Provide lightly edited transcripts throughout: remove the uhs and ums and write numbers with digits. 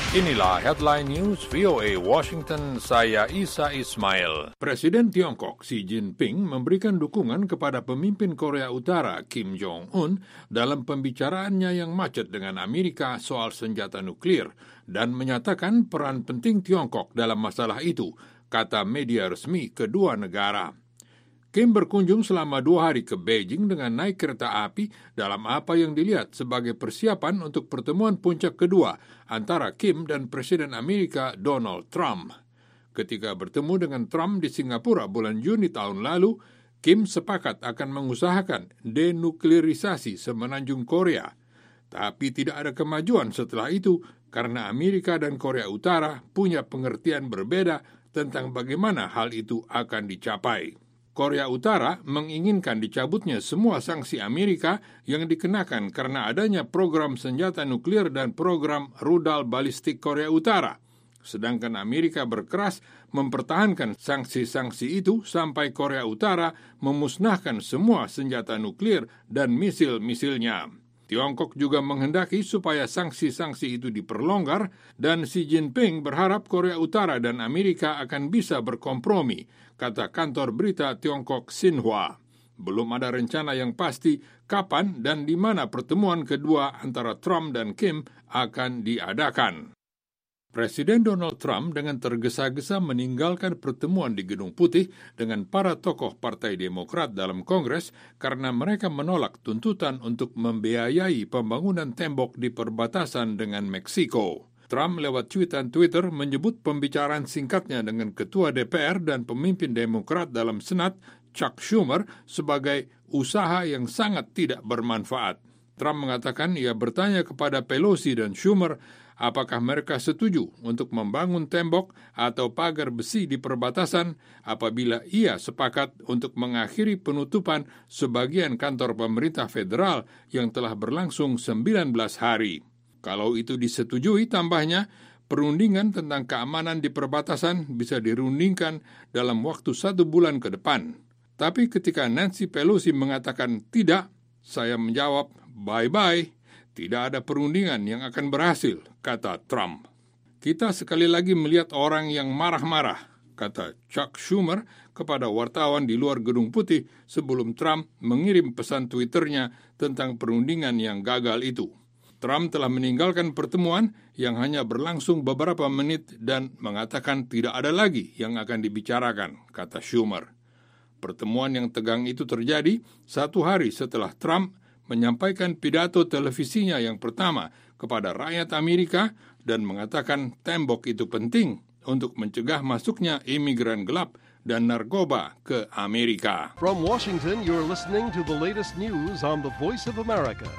Inilah Headline News VOA Washington, saya Isa Ismail. Presiden Tiongkok Xi Jinping memberikan dukungan kepada pemimpin Korea Utara Kim Jong-un dalam pembicaraannya yang macet dengan Amerika soal senjata nuklir dan menyatakan peran penting Tiongkok dalam masalah itu, kata media resmi kedua negara. Kim berkunjung selama 2 hari ke Beijing dengan naik kereta api dalam apa yang dilihat sebagai persiapan untuk pertemuan puncak kedua antara Kim dan Presiden Amerika Donald Trump. Ketika bertemu dengan Trump di Singapura bulan Juni tahun lalu, Kim sepakat akan mengusahakan denuklirisasi semenanjung Korea. Tapi tidak ada kemajuan setelah itu karena Amerika dan Korea Utara punya pengertian berbeda tentang bagaimana hal itu akan dicapai. Korea Utara menginginkan dicabutnya semua sanksi Amerika yang dikenakan karena adanya program senjata nuklir dan program rudal balistik Korea Utara. Sedangkan Amerika berkeras mempertahankan sanksi-sanksi itu sampai Korea Utara memusnahkan semua senjata nuklir dan misil-misilnya. Tiongkok juga menghendaki supaya sanksi-sanksi itu diperlonggar dan Xi Jinping berharap Korea Utara dan Amerika akan bisa berkompromi, kata kantor berita Tiongkok Xinhua. Belum ada rencana yang pasti kapan dan di mana pertemuan kedua antara Trump dan Kim akan diadakan. Presiden Donald Trump dengan tergesa-gesa meninggalkan pertemuan di Gedung Putih dengan para tokoh Partai Demokrat dalam Kongres karena mereka menolak tuntutan untuk membiayai pembangunan tembok di perbatasan dengan Meksiko. Trump lewat cuitan Twitter menyebut pembicaraan singkatnya dengan Ketua DPR dan pemimpin Demokrat dalam Senat, Chuck Schumer, sebagai usaha yang sangat tidak bermanfaat. Trump mengatakan ia bertanya kepada Pelosi dan Schumer apakah mereka setuju untuk membangun tembok atau pagar besi di perbatasan apabila ia sepakat untuk mengakhiri penutupan sebagian kantor pemerintah federal yang telah berlangsung 19 hari. Kalau itu disetujui, tambahnya, perundingan tentang keamanan di perbatasan bisa dirundingkan dalam waktu 1 bulan ke depan. Tapi ketika Nancy Pelosi mengatakan tidak, saya menjawab, bye-bye. Tidak ada perundingan yang akan berhasil, kata Trump. Kita sekali lagi melihat orang yang marah-marah, kata Chuck Schumer kepada wartawan di luar Gedung Putih sebelum Trump mengirim pesan Twitternya tentang perundingan yang gagal itu. Trump telah meninggalkan pertemuan yang hanya berlangsung beberapa menit dan mengatakan tidak ada lagi yang akan dibicarakan, kata Schumer. Pertemuan yang tegang itu terjadi 1 hari setelah Trump menyampaikan pidato televisinya yang pertama kepada rakyat Amerika dan mengatakan tembok itu penting untuk mencegah masuknya imigran gelap dan narkoba ke Amerika. From Washington, you're listening to the latest news on the Voice of America.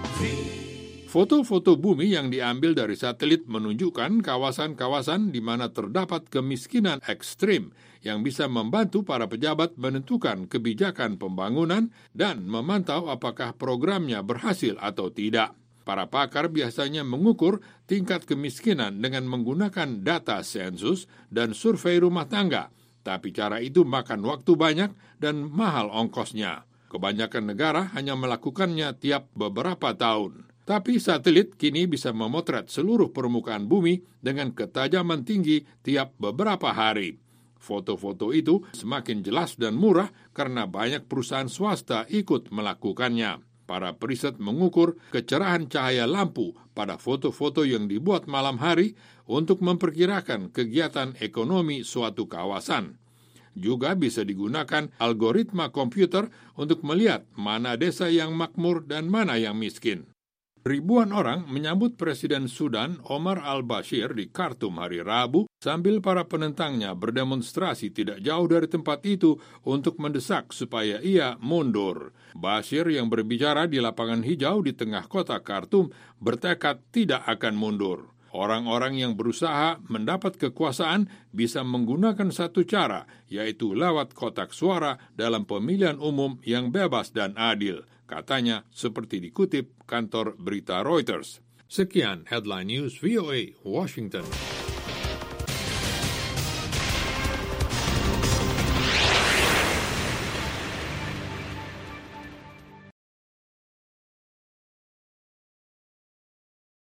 Foto-foto bumi yang diambil dari satelit menunjukkan kawasan-kawasan di mana terdapat kemiskinan ekstrim yang bisa membantu para pejabat menentukan kebijakan pembangunan dan memantau apakah programnya berhasil atau tidak. Para pakar biasanya mengukur tingkat kemiskinan dengan menggunakan data sensus dan survei rumah tangga, tapi cara itu makan waktu banyak dan mahal ongkosnya. Kebanyakan negara hanya melakukannya tiap beberapa tahun. Tapi satelit kini bisa memotret seluruh permukaan bumi dengan ketajaman tinggi tiap beberapa hari. Foto-foto itu semakin jelas dan murah karena banyak perusahaan swasta ikut melakukannya. Para periset mengukur kecerahan cahaya lampu pada foto-foto yang dibuat malam hari untuk memperkirakan kegiatan ekonomi suatu kawasan. Juga bisa digunakan algoritma komputer untuk melihat mana desa yang makmur dan mana yang miskin. Ribuan orang menyambut Presiden Sudan Omar al-Bashir di Khartoum hari Rabu sambil para penentangnya berdemonstrasi tidak jauh dari tempat itu untuk mendesak supaya ia mundur. Bashir yang berbicara di lapangan hijau di tengah kota Khartoum bertekad tidak akan mundur. Orang-orang yang berusaha mendapat kekuasaan bisa menggunakan satu cara, yaitu lewat kotak suara dalam pemilihan umum yang bebas dan adil, katanya seperti dikutip kantor berita Reuters. Sekian Headline News VOA Washington.